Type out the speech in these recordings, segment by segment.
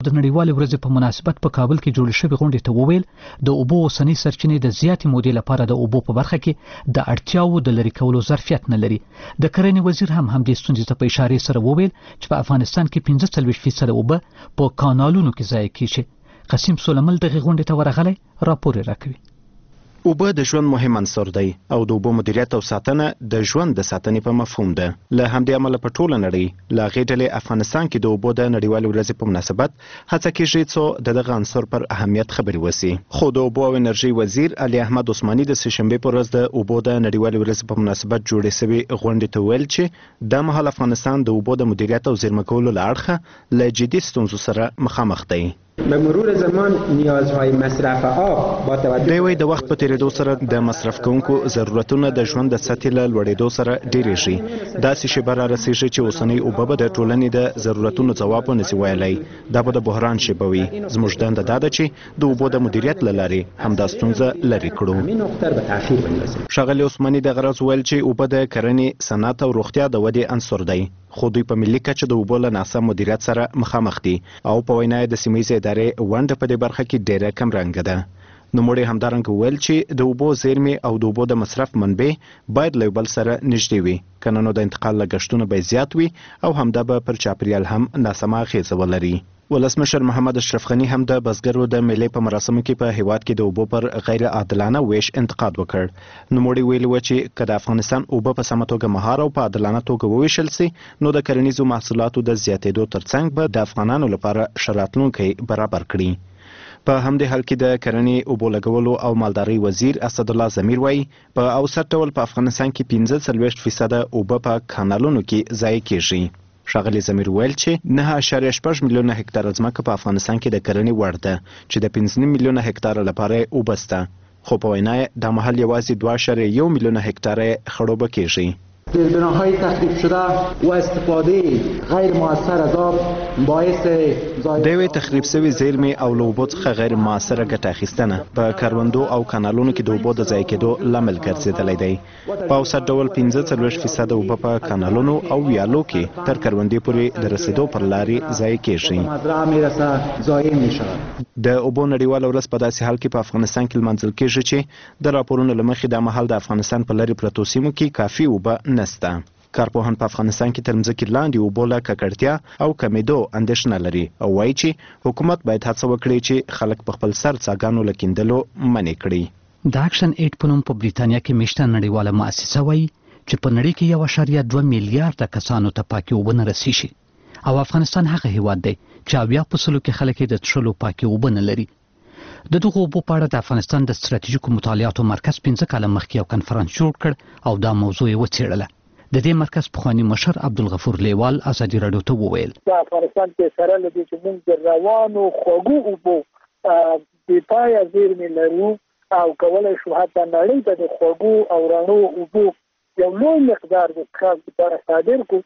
د نړیوالې ورځې په مناسبت په کابل کې جوړ شوی غونډې ته وویل د اوبو اوسنۍ سرچینې د زیاتې مودې لپاره د اوبو په برخه کې د اړتیاوو د لرې کولو ظرفیت نه لري. د کرنې وزیر هم همدې ستونزې ته په اشاره سره وویل چې په افغانستان کې 45% اوبه په کانالونو کې ضایع کیږي. قاسم سولمل دغه غونډې ته ورغلی راپور راکوي. اوبه د ژوند مهم عنصر دی او د اوبو مدیریت او ساتنه د ژوند د ساتنې په مفهوم ده. له همدې امله په ټوله نړۍ له هغې ډلې افغانستان کې د اوبو د نړیوالې ورځې په مناسبت هڅه کیږي څو د دغه عنصر پر اهمیت خبرې وسي. خو د اوبو او انرژي وزیر علي احمد عثماني د سهشنبې په ورځ د اوبو د نړیوالې ورځې په مناسبت جوړې شوې غونډې ته ویل چې دا مهال افغانستان د اوبو د مدیریت او زیرمه کولو له اړخه له جدي ستونزو سره مخامخ دی. به مرور زمان نیازهای مصرف آب با توجه دوی د وخت په تیریدو سره د مصرف کوونکو ضرورتونه د ژوند د سطحې له لوړېدو سره ډېرېږي. داسې شیبه را رسېږي چې اوسنۍ اوبه به د ټولنې د ضرورتونو ځواب ونشي ویلی. دا به د بحران شیبه وي. زموږ دنده دا ده چې د اوبو د مدیریت له لارې همدا ستونزه لرې کړو. ښاغلي عثماني دغه راز ویل چې اوبه د کرنې، صنعت او روغتیا د ودې عنصر دی. خو دوی په ملي کچه د اوبو له ناسم مدیریت سره مخامخ دي او په وینا د سیمه‌ییزې ادارې ونډه په دې برخه کې ډېره کمرنګه ده. نوموړي همدارنګه ویل چې د اوبو زیرمې او د اوبو د مصرف منبع باید له بل سره نږدې وي، کنه نو د انتقال لګښتونه به زیات وي او همدا به پر چاپیریال هم ناسمه اغیزه ولري. ولسمشر محمد اشرف غني هم د بزګرو د میلې په مراسمو کې په هیواد کې د اوبو پر غیر عادلانه ویش انتقاد وکړ. نوموړي ویلي و چې که د افغانستان اوبه په سمه توګه مهار او په عادلانه توګه وویشل سي نو د کرنیزو محصولاتو د زیاتېدو ترڅنګ به د افغانانو لپاره ښه راتلونکی برابر کړي. په همدې حال کې د کرنې، اوبو لګولو او مالدارۍ وزیر اسدالله ضمیر وایي په اوسط ډول په افغانستان کې 45% اوبه په کانالونو کې ضایع کیږي. ښاغلي ضمیر ویل چې 9.6 میلیونه هکتاره ځمکه په افغانستان کې د کرنې وړ ده چې د 15 میلیونه هکتاره لپاره اوبه شته، خو په وینا یې دا مهال یوازې 2.1 میلیونه هکتاره خړوبه کیږي. زیربناهای تخریب شده و استفاده غیر مؤثر از آب باعث دوی تخریب شوی زیرمې او له اوبو څخه غیر مؤثره ګټه اخیستنه په کروندو او کانالونو کې د اوبو د ضایع کېدو لامل ګرځېدلی دی. په اوسط ډول 45% اوبه په کانالونو او ویالو کې تر کروندې پورې د رسېدو پر لارې ضایع کېږي. د اوبو نړیواله ورځ په داسې حال کې په افغانستان کې لمانځل کېږي چې د راپورونو له مخې دا مهال د افغانستان په لرې پرتو سیمو کې کافي اوبه نسته. کارپوهان په افغانستان کې تر مځکې لاندې اوبو له ککړتیا او کمیدو اندېښنه لري او وایي چې حکومت باید هڅه وکړي چې خلک په خپل سر څاګانو له کیندلو منع کړي. د اکشن ایډ په نوم په بریتانیا کې میشته نړیواله مؤسسه وایي چې په نړۍ کې 1.2 میلیارډ کسانو ته پاکې اوبه نه رسیږي او افغانستان هغه هیواد دی چې 80% کې خلک د څښلو پاکې اوبه نه لري. د دغو اوبو په اړه د افغانستان د ستراتیژیکو مطالعاتو مرکز 15 کاله مخکې یو کنفرانس جوړ کړ او دا موضوع یې وڅېړله. د دې مرکز پخوانی مشر عبدالغفور لیوال ازادي راډیو ته وویل په افغانستان کې سره لدې چې موږ د روانو خوږو اوبو بې پایه زیرمې لرو او کولی شو حتی نړۍ ته د خوږو او رڼو اوبو یو لوی مقدار د څښاک لپاره صادر کړو.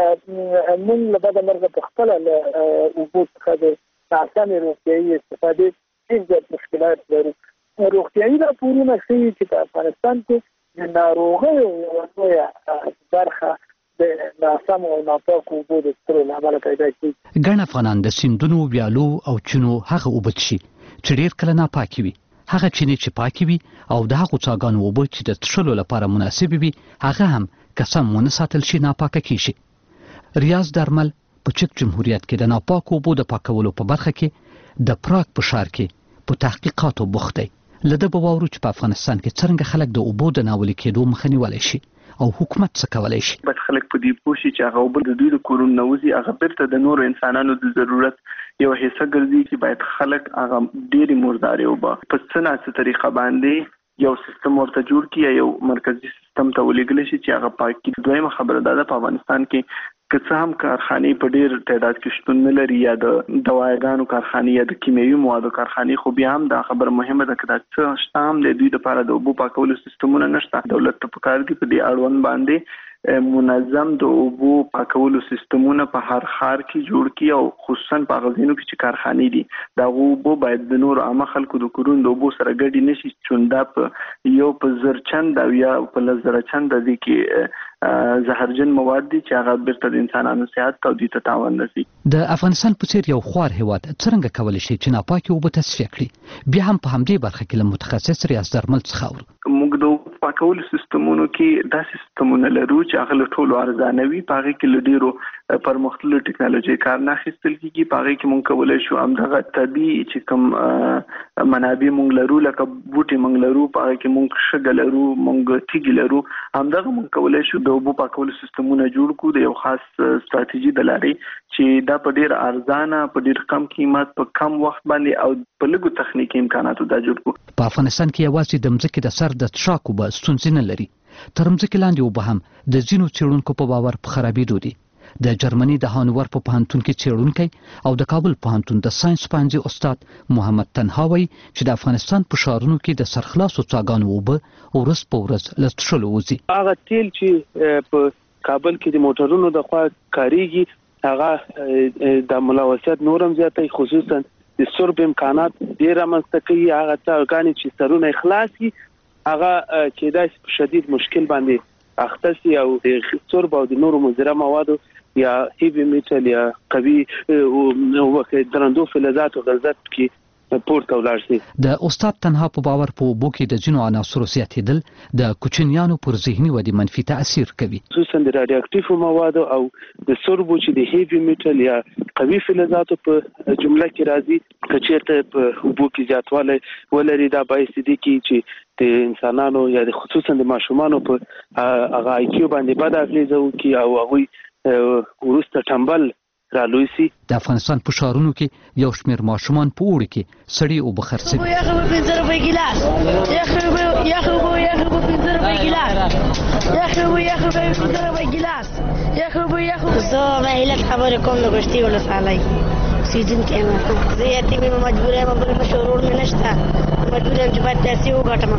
موږ له بده مرغه په خپله له اوبو څخه د ناسمې روغتیایي استفادې ډېر زیات مشکلات لرو. روغتیایي راپورونه ښیي چې په افغانستان کې د ناروغیو یوه لویه برخه د ناسمو او ناپاکو اوبو د څښلو له امله پیدا کېږي. ګڼ افغانان د سیندونو، ویالو او چینو هغه اوبه څښي چې ډېر کله ناپاکې وي، هغه چینې چې پاکې وي او د هغو څاګانو اوبه چې د څښلو لپاره مناسبې وي هغه هم که سم ونه ساتل شي ناپاکه کېږي. ریاض درمل په چک جمهوریت کې د ناپاکو اوبو د پاکولو په برخه کې د پراګ په ښار کې په تحقیقاتو بوخت دی. له ده به واورو چې په افغانستان کې څرنګه خلک د اوبو د ناولې کېدو مخه نیولی شي او حکومت څه کولی شي. باید خلک په دې پوه شي چې هغه اوبه د دوی د کورونو نه وځي، هغه بیرته د نورو انسانانو د ضرورت یو حصه ګرځي چې باید خلک هغه ډېرې مردارې اوبه په څه ناسه طریقه باندې یو سیستم ورته جوړ کړي یا یو مرکزي سیستم ته ولېږلی شي چې هغه پاک کړي. دویمه خبره دا ده په افغانستان کې که څه هم کارخانې په ډېر تعداد کې شتون نه لري یا د دواګانو کارخانې یا د کیمیاوي موادو کارخانې، خو بیا هم دا خبره مهمه ده که دا څه شته هم د دوی لپاره د اوبو پاکولو سیستمونه نشته. دولت ته پکار دي په دې اړوند باندې منظم د اوبو پاکولو سیستمونه په هر ښار کې جوړ کړي او خصوصا په هغه ځایونو کې چې کارخانې دي دا اوبو باید د نورو عامه خلکو د کورونو د اوبو سره ګډې نشي، چون دا په 1,000 چنده او یا په 1,000 چنده دي کې زهرجن مواد دي چې هغه بیرته د انسانانو صحت او د تاوان رسي. د افغانستان په څیر یو خوار هیواد څنګه کولی شي چې ناپاکي اوبه تصفیه کړي؟ بیا هم په همدې برخه کې له متخصص ریاض درمل څخه اورو. موږ د پاکولو سیستمونو کې دا سیستمونه لرو چې هغه له ټولو ارزانه وي، په هغه کې له ډیرو پرمختللو ټکنالوژي کار نه اخیستل کیږي. په هغه کې موږ کولی شو همدغه طبیعي چې کوم منابع موږ لرو لکه بوټي موږ لرو، په هغه کې موږ شګه لرو، موږ تیږې لرو، همدغه موږ کولی شو د اوبو پاکولو سیستمونه جوړ کړو د یو خاص ستراتیژي د لارې چې دا په ډیر ارزانه، په ډیر کم قیمت، په کم وخت باندې او په لږو تخنیکي امکاناتو دا جوړ کړو. په افغانستان کې یوازې د مځکې د سر د څښاک اوبه ستونزې نه لري، تر مځکې لاندې اوبه هم د ځینو څېړونکو په باور په خرابېدو دي. د جرمني د هانوور په پوهنتون کې څېړونکی او د کابل پوهنتون د ساينس پوهنځي استاد محمد تنها وایي چې د افغانستان په ښارونو کې د سرخلاصو څاګانو اوبه ورځ په ورځ له څښلو وځي. هغه تیل چې په کابل کې د موټرونو د خوا کاریږي هغه د ملوثیت نورم زیاتې، خصوصا د سرب امکانات ډیر رامنځته کوي. هغه څاګانې چې سرونه خلاصي هغه کېدای شي په شدید مشکل باندې اخته شي او د سرب او د نورو مضره موادو یا هیوی میټل یا قوي او درندو فلزات او غلظت کې پورته ولاړ شي. د استاد تنها په باور په اوبو کې د ځینو عناصرو زیاتېدل د کوچنیانو پر ذهني ودې منفي تاثیر کوي، خصوصا د رادیواکټیو موادو او د سربو چې د هیوی میټل یا قوي فلزاتو په جمله کې راځي. کچېرته په اوبو کې زیاتوالی ولري دا باعث دي چې د انسانانو یا د خصوصا د ماشومانو په هغه آی کیو باندې بد اغیزه وکړي او هغوی وروسته ټمبل رالوی سي. د افغانستان په ښارونو کې یو شمېر ماشومان په اوړي کې سړې اوبه خرڅوي. یخ اوبه 15 روپۍ ګیلاس، یخ اوبه 15 روپۍ ګیلاس، یخ اوبه 15 روپۍ ګیلاس، یخ اوبه. زه مهلت خبرې کوم د ګشتي ولسوالۍ سیدون کې زه یتیم یم، مجبور یم، بل مشورور مې نشته، مجبور یم چې باید پیسې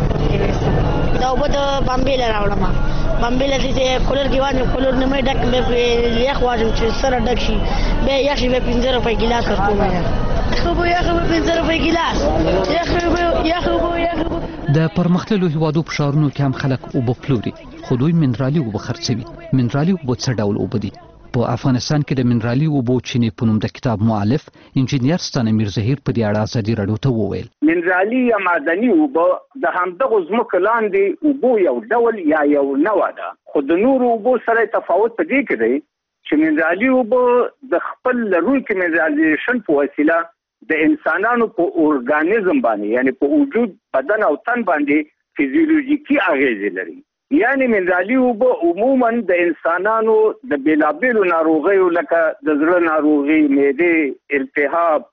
وګټم. دا اوبه د بامبې له راوړم، بامبې له دې کولر کې واچوم، کولر نه مې ډک مې یخ واچوم چې سره ډک شي، بیا یخ شي، بیا 15 روپۍ ګیلاس ورکوم. یخ اوبه 15 روپۍ ګیلاس، یخ اوبه. د پرمختللو هیوادو په ښارونو کې هم خلک اوبه پلوري، خو دوی منرالي اوبه خرڅوي. منرالي اوبه څه ډول اوبه دي؟ په افغانستان کې د منرالي اوبو چینې په نوم د کتاب مؤلف انجینیر ستانمیر زهیر په دې اړه ازادي راډیو ته وویل. منرالي یا معدني اوبه د همدغه ځمکو لاندې اوبو یو ډول یا یو نوع ده، خو د نورو اوبو سره تفاوت په دې کې دی چې منرالي اوبه د خپل لروونکي منرالایزیشن په وسیله د انسانانو په اورګانیزم باندې یعنی په وجود، بدن او تن باندې فیزیولوژیکي اغیزې لري. یعنی منرالي اوبه عموما د انسانانو د بیلابیلو ناروغیو لکه د زړه ناروغي، معدې التهاب،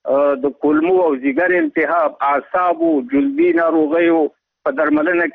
د کولمو او ځیګر التهاب، اعصابو، جلدي ناروغیو په درملنه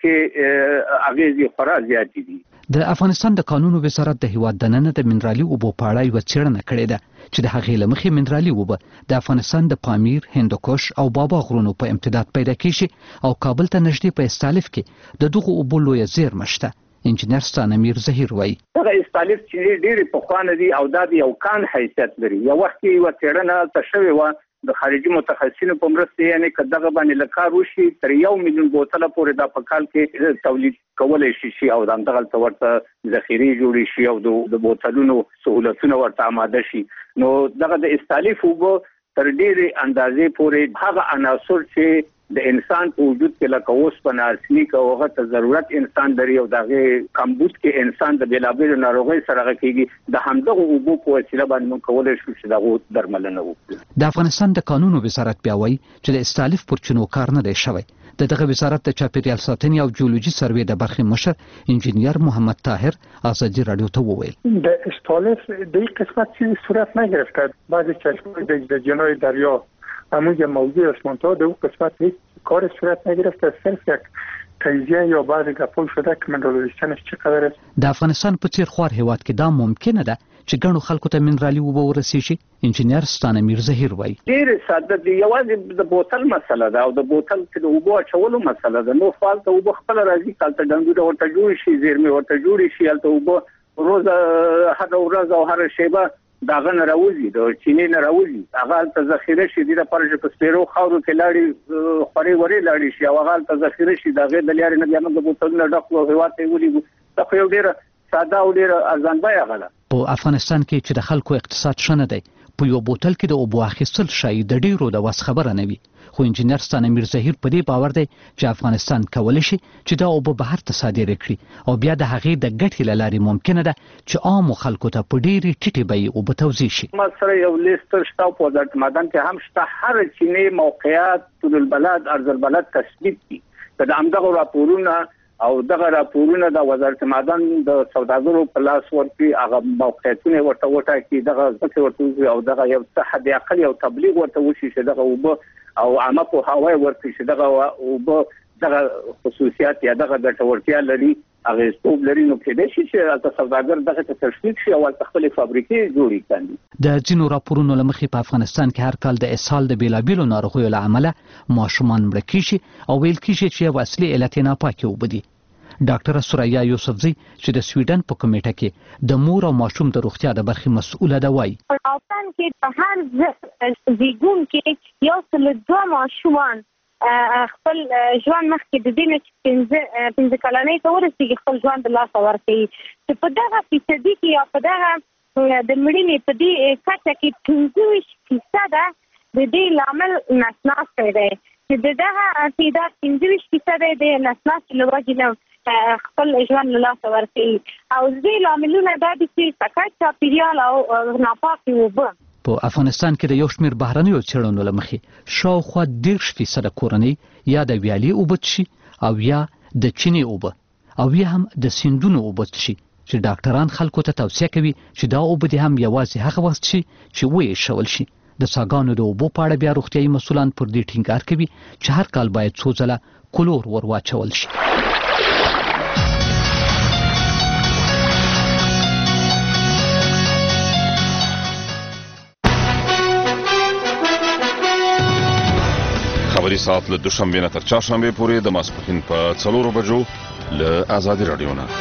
کې اغیزې خورا زیاتې دي. د افغانستان د قانونو وزارت د هیواد دننه د منرالي اوبو په اړه یوه څېړنه کړې ده چې د هغې له مخې منرالي اوبه د افغانستان د پامیر، هندوکش او بابا غرونو په امتداد پیدا کیږي او کابل ته نږدې په استالف کې د دغو اوبو لویه زیرمه شته. انجینر ستانمیر زهیر وایي دغه استالف چې ډېرې پخوانه دي او دا د یو کان حیثیت لري. یو وخت کې یوه څېړنه ته شوې وه د خارجي متخصصینو په مرسته، یعنی که دغه باندې له کار وشي تر 1 میلیون بوتله پورې دا په کال کې تولید کولی شي او همدغلته ورته ذخیرې جوړې شي او د بوتلونو سهولتونه ورته آماده شي. نو دغه د استالف اوبه تر ډېرې اندازې پورې هغه عناصر چې د انسان په وجود کې لکه اوسپنه، ارسنیک او هغه ته ضرورت انسان لري او دغه کمبود کې انسان د بیلابیلو ناروغیو سره کېږي، د همدغه اوبو په وسیله باندې موږ کولی شو چې دغه درملنه وکړو. د افغانستان د قانونو وزارت بیا وایي چې د استالف پر چینو کار نه دی شوی. د دغه وزارت د چاپیریال ساتنې او جیولوژي سروې د برخې مشر انجینیر محمد طاهر ازادي راډیو ته وویل د استالف د قسمت چیزی صورت نگرفته. بعضی چشم‌های در جنای دریا همون موضوع اسمانتا در اون قسمت هیچ کار صورت نگرفته، صرف یک تجزیه یا بعضی گپا شده که منرالایزیشنش چقدر است. د افغانستان په څیر خوار هیواد کې دا ممکنه ده چې ګڼو خلکو ته منرالي اوبه ورسیږي. انجینیر ستانمیر زهیر وایي ډېر ساده دي، یوازې د بوتل مسله ده او د بوتل کې د اوبو اچولو مسله ده. نو فالته اوبه خپل راځي، کالته ډنګونه ورته جوړ شي، زیرمې ورته جوړ شي، هلته اوبه روزه هر ورځ او هر شیبه داغه نه راوځي، د چینې نه راوځي، هغه هلته ذخیره شي، دې لپاره چې په سپیرو خاورو کې لاړې خورې ورې لاړې شي او هغه هلته ذخیره شي، د هغې د لارې نه بیا موږ د بوتلونو ډک کړو هېواد ته یې ولیږو. دا خو یو ډېره ساده او ډیر ارزان بیه غلا. په افغانستان کې چې د خلکو اقتصاد شنه دی په یو بوتل کې د اوبو اخیستل شای د ډیرو د وس خبره نه وي، خو انجینر ستانه میر ظهیر په دې باور دی چې افغانستان کولی شي چې دا اوبه بهر ته صادره کړي او بیا د هغې د ګټې له لارې ممکنه ده چې عامو خلکو ته په ډېرې ټیټې بیې اوبه توزیع شي. ما سره یو لیست شته په وزارت معدن کې هم شته، هر چینه موقعیت طول البلد ارض البلد تثبیت دي. د همدغه راپورونه او دغه راپورونه د وزارت معدن د سوداګرو په لاس ورکړي، هغه موقعیتونه ورته وټاکي، دغه ځکه ورته او دغه یو څه حد اقل یو تبلیغ ورته وشي چې دغه اوبه او عامه په هواي ورکړي چې دغه اوبه دغه خصوصیات یا دغه ګټورتیا لري، هغه ستوب لري، نو کېدای شي چې د سوداګر دغه تشویق شي او خپل فابریکې جوړې کړي. د ځینو راپورونو له مخې په افغانستان کې هر کال د اسهال د بیلابیلو ناروغیو له امله ماشومان مړه کیږي او ویل کیږي چې یو اصلي علت یې ناپاکې اوبه دي. ډاکټره سوریا یوسفزی چې د سویډن په کمیټه کې د مور او ماشوم د روغتیا د برخې مسؤله ده وایي افغانستان کې په هر زیږون کې یو څل دوه ماشومان خپل ژوند مخکې د دې نه 15 کلنۍ ته ورسېږي خپل ژوند د لاسه ورکوي، چې په دغه فیصدي کې یا په دغه د مړینې په دې کچه کې 25% د دې لامل نسناستي دی، چې دغه تعداد 25% د نسناستي له وجې نه خپل ژوند له لاسه ورکوي. او دې لاملونه دا دي چې سکت چاپیریال او ناپاکې اوبه. په افغانستان کې د یو شمېر بهرنیو څېړنو له مخې شاوخوا 30% کورنۍ یا د ویالې اوبه څښي او یا د چینې اوبه او یا هم د سیندونو اوبه څښي، چې ډاکټران خلکو ته توصیه کوي چې دا اوبه دې هم یوازې هغه وخت څښي چې ویشول شي. د څاګانو د اوبو په اړه بیا روغتیایي مسؤلان پر دې ټینګار کوي چې هر کال باید څو ځله کلور ور واچول شي. خبري ساعت له دوشنبه نه تر چهارشنبه پورې د ماسپښین په 4 بجو له آزادي رادیو نه.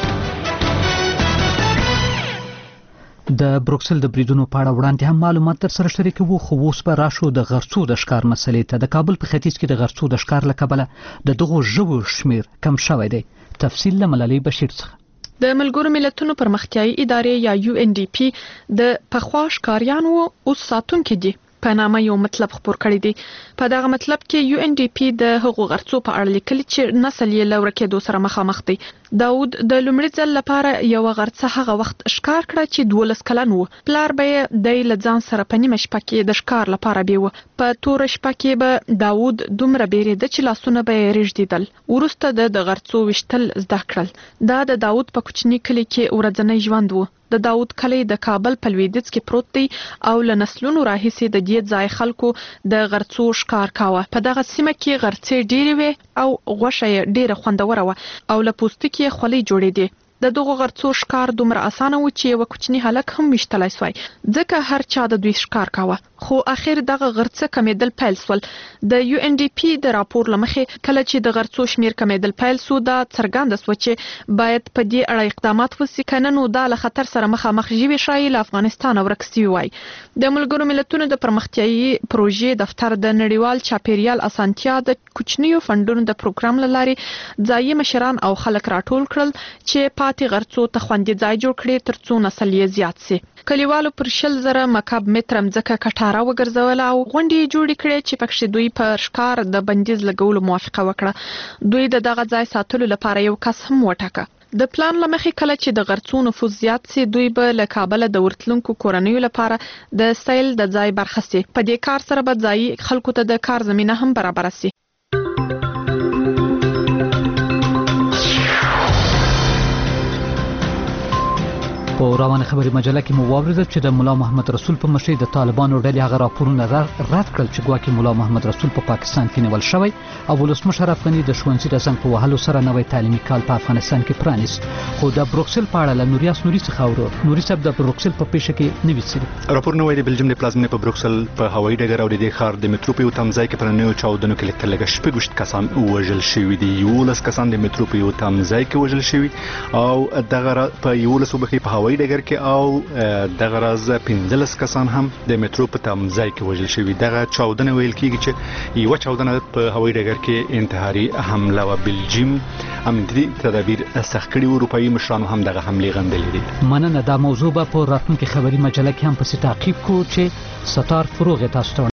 د بروکسل د بریدونو په اړه وړاندې هم معلومات در سره شریکوو، خو اوس به راشو د غرڅو د ښکار مسلې ته. د کابل په ختیځ کې د غرڅو د ښکار له کبله د دغو ژوو شمیر کم شوی دی. تفصیل له ملالۍ بشیر څخه. د ملګرو ملتونو پرمختیایي ادارې یا UNDP د پخوا ښکاریانو اوس ساتونکي دي په نامه یو مطلب خبر کړی دی. په دغه مطلب کې UNDP د هغو غرڅو په اړه لیکلي چې نسل یې له ورکېدو سره مخامخ دی. داود د لومړي ځل لپاره یو غرڅه هغه وخت ښکار کړه چې 12 کلن و. پلار به د لځان سره په نیمه شپه کې د ښکار لپاره بیوه. په تور شپه کې به داود دومره بیریده چې لاسونه به یې رېږدېدل. وروسته د غرڅو وشتل زده کړل. دا د داود په کوچني کلي کې ورځنی ژوند و. د داود کلی د کابل په لویدیځ کې پروت دی او له نسلونو راهیسې د دې ځای خلکو د غرڅو ښکار کاوه. په دغه سیمه کې غرڅې ډېرې وې او غوښه یې ډېره خوندوره وه او له پوستکي یې خولۍ جوړېدې. د دغو غرڅو ښکار دومره اسانه و چې یو کوچنی هلک هم وشتلای سوی، ځکه هر چا د دوی ښکار کاوه. خو اخر دغه غرڅه کمیدل پیل سول. د UNDP د راپور لمخې کله چې د غرڅو شمیر کمیدل پیل سو، دا څرګنده سو چې باید په دې اړه اقدامات وسي، کنه نو دا له خطر سره مخامخ ژوي شایي له افغانستان ورک سوي وای. د ملګرو ملتونو د پرمختیایي پروژې دفتر د نړیوال چاپیریال اسانتیا د کوچنیو فندونو د پروګرام لاري ځایي مشران او خلک راټول کړل چې پاتې غرڅو ته خوندي ځای جوړ کړي ترڅو نسل یې زیات سي. کلیوالو پر 100,000 مکعب متر مځکه کټاره وګرځول او غونډې جوړې کړې چې پکې دوی پر ښکار د بندیز لګولو موافقه وکړه. دوی دغه ځای ساتلو لپاره یو کس هم وټاکه. د پلان لمخې کله چې د غرڅو نفوذ زیات سي، دوی به له کابل د ورتلونکو کورنیو لپاره د سیل د ځای برخه سي. په دې کار سره به ځایي خلکو ته د کار زمینه هم برابر سي. په روانه خبري مجله کې مو واوریدل چې د مولا محمد رسول په مشرۍ د طالبانو ډلې هغه راپورونه رد کړل چې ګواکې مولا محمد رسول په پاکستان کې نیول شوی او ولسمشر افغاني د ښوونځي د زنګ په وهلو سره نوی تعلیمي کال په افغانستان کې پرانیست. خو د بروکسل په اړه له نوریاس نوري څخه اورو. نوري صاحب د بروکسل په پیښه کې نوي څه راپورونه وایي د بلجیم د پلازمینې په بروکسل په هوایي ډګر او د دې ښار د مترو په یو تمځای کې پر نویو چاودنو کې لږ 6 کسان وژل شوي دي. 11 کسان د مترو په یو تمځای کې وژل شوي او دغه په 11 په هوایي هوایي ډګر کې او دغه راز 15 کسان هم د میټرو په تمځای کې وژل شوي. دغه چاودنه ویل کېږي چې یو چاودنه په هوایي ډګر کې انتحاري حمله و. بلجیم امنیتي تدابیر سخت کړي وو. اروپایي مشرانو هم دغه حملې غندلې دي. مننه. دا موضوع به په راتلونکي خبري مجله کې هم پسې تعقیب کو چې ستار فروغ تاسو ته